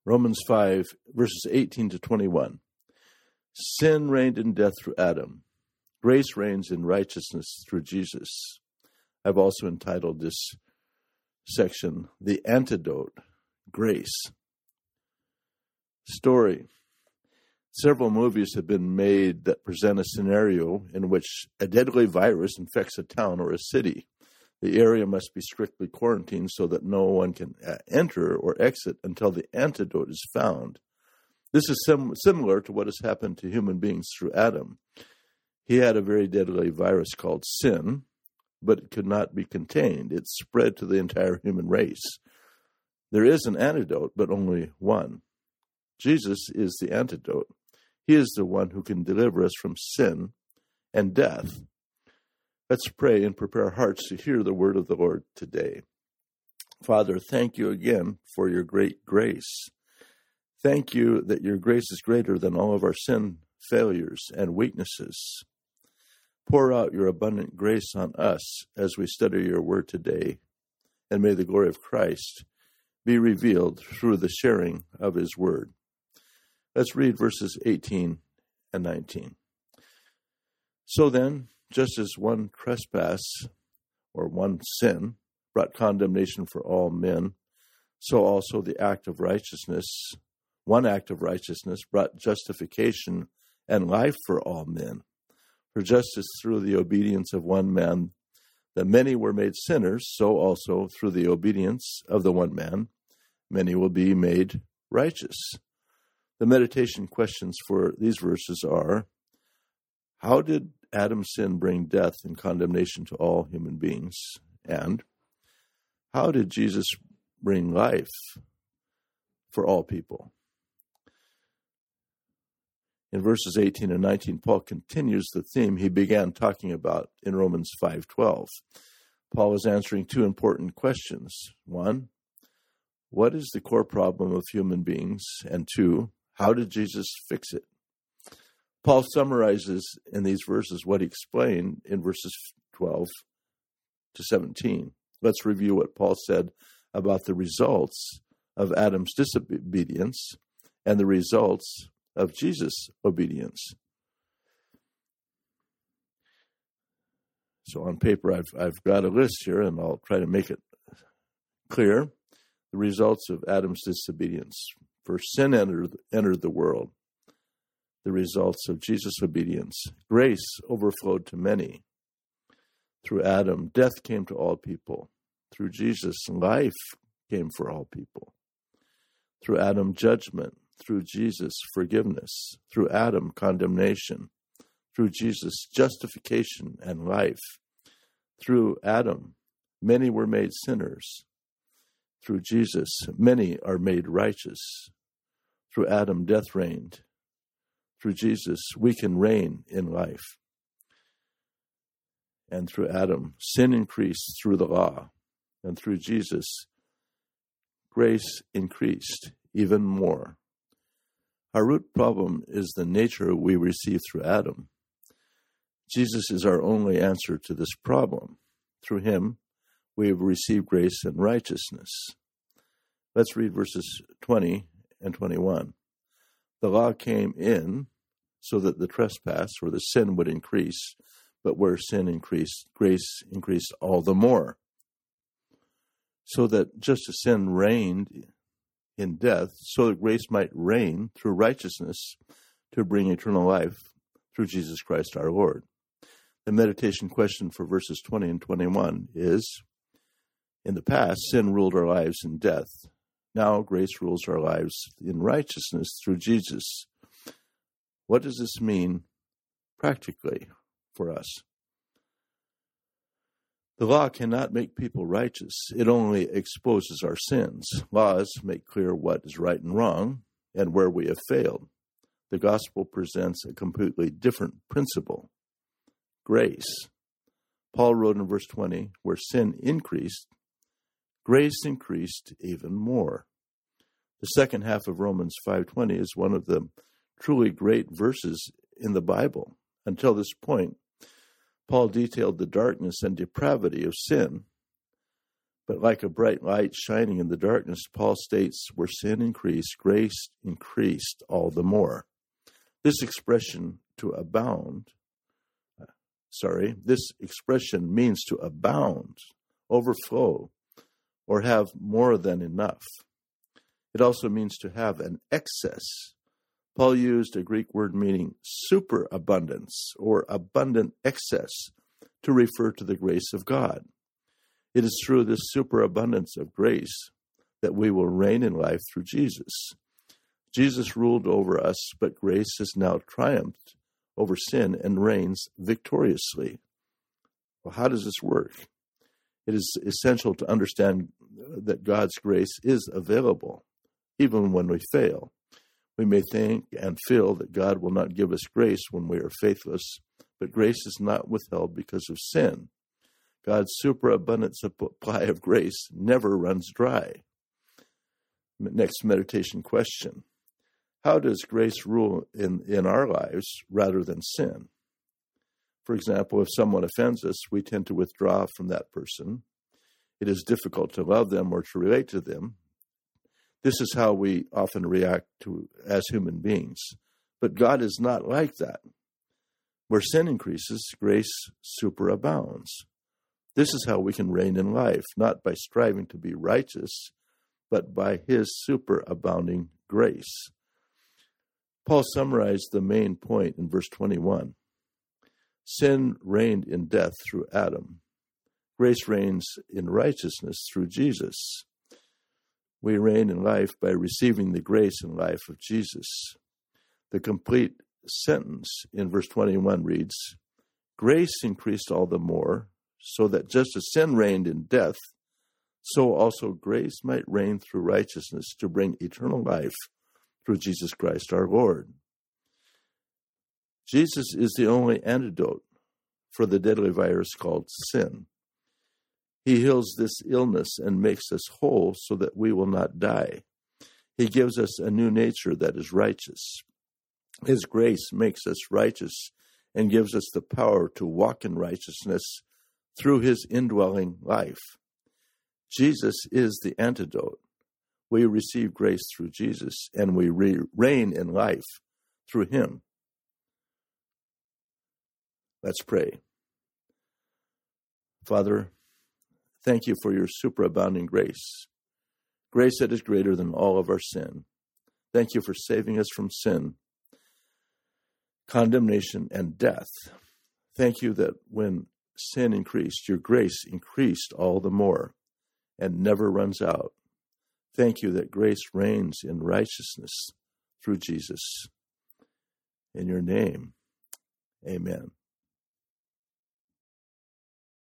Romans 5, verses 18 to 21. Sin reigned in death through Adam. Grace reigns in righteousness through Jesus. I've also entitled this section, The Antidote, Grace. Story. Several movies have been made that present a scenario in which a deadly virus infects a town or a city. The area must be strictly quarantined so that no one can enter or exit until the antidote is found. This is similar to what has happened to human beings through Adam. He had a very deadly virus called sin, but it could not be contained. It spread to the entire human race. There is an antidote, but only one. Jesus is the antidote. He is the one who can deliver us from sin and death. Let's pray and prepare our hearts to hear the word of the Lord today. Father, thank you again for your great grace. Thank you that your grace is greater than all of our sin, failures, and weaknesses. Pour out your abundant grace on us as we study your word today, and may the glory of Christ be revealed through the sharing of his word. Let's read verses 18 and 19. So then, just as one trespass or one sin brought condemnation for all men, so also the act of righteousness, one act of righteousness brought justification and life for all men. For just as through the obedience of one man the many were made sinners, so also through the obedience of the one man many will be made righteous. The meditation questions for these verses are, how did Adam's sin bring death and condemnation to all human beings? And how did Jesus bring life for all people? In verses 18 and 19, Paul continues the theme he began talking about in Romans 5:12. Paul is answering two important questions. One, what is the core problem of human beings? And two, how did Jesus fix it? Paul summarizes in these verses what he explained in verses 12 to 17. Let's review what Paul said about the results of Adam's disobedience and the results of Jesus' obedience. So on paper, I've got a list here, and I'll try to make it clear. The results of Adam's disobedience. First, sin entered the world. The results of Jesus' obedience. Grace overflowed to many. Through Adam, death came to all people. Through Jesus, life came for all people. Through Adam, judgment. Through Jesus, forgiveness. Through Adam, condemnation. Through Jesus, justification and life. Through Adam, many were made sinners. Through Jesus, many are made righteous. Through Adam, death reigned. Through Jesus, we can reign in life. And through Adam, sin increased through the law. And through Jesus, grace increased even more. Our root problem is the nature we receive through Adam. Jesus is our only answer to this problem. Through him, we have received grace and righteousness. Let's read verses 20 and 21. The law came in so that the trespass or the sin would increase, but where sin increased, grace increased all the more. So that just as sin reigned in death, so that grace might reign through righteousness to bring eternal life through Jesus Christ our Lord. The meditation question for verses 20 and 21 is, in the past, sin ruled our lives in death. Now grace rules our lives in righteousness through Jesus. What does this mean practically for us? The law cannot make people righteous. It only exposes our sins. Laws make clear what is right and wrong and where we have failed. The gospel presents a completely different principle. Grace. Paul wrote in verse 20, where sin increased, grace increased even more. The second half of Romans 5:20 is one of the truly great verses in the Bible. Until this point, Paul detailed the darkness and depravity of sin. But like a bright light shining in the darkness, Paul states, where sin increased, grace increased all the more. This expression means to abound, overflow, or have more than enough. It also means to have an excess. Paul used a Greek word meaning superabundance or abundant excess to refer to the grace of God. It is through this superabundance of grace that we will reign in life through Jesus. Jesus ruled over us, but grace has now triumphed over sin and reigns victoriously. Well, how does this work? It is essential to understand that God's grace is available, even when we fail. We may think and feel that God will not give us grace when we are faithless, but grace is not withheld because of sin. God's superabundant supply of grace never runs dry. Next meditation question. How does grace rule in our lives rather than sin? For example, if someone offends us, we tend to withdraw from that person. It is difficult to love them or to relate to them. This is how we often react as human beings. But God is not like that. Where sin increases, grace superabounds. This is how we can reign in life, not by striving to be righteous, but by his superabounding grace. Paul summarized the main point in verse 21. Sin reigned in death through Adam. Grace reigns in righteousness through Jesus. We reign in life by receiving the grace and life of Jesus. The complete sentence in verse 21 reads, grace increased all the more, so that just as sin reigned in death, so also grace might reign through righteousness to bring eternal life through Jesus Christ our Lord. Jesus is the only antidote for the deadly virus called sin. He heals this illness and makes us whole so that we will not die. He gives us a new nature that is righteous. His grace makes us righteous and gives us the power to walk in righteousness through his indwelling life. Jesus is the antidote. We receive grace through Jesus, and we reign in life through him. Let's pray. Father, thank you for your superabounding grace, grace that is greater than all of our sin. Thank you for saving us from sin, condemnation, and death. Thank you that when sin increased, your grace increased all the more and never runs out. Thank you that grace reigns in righteousness through Jesus. In your name, amen.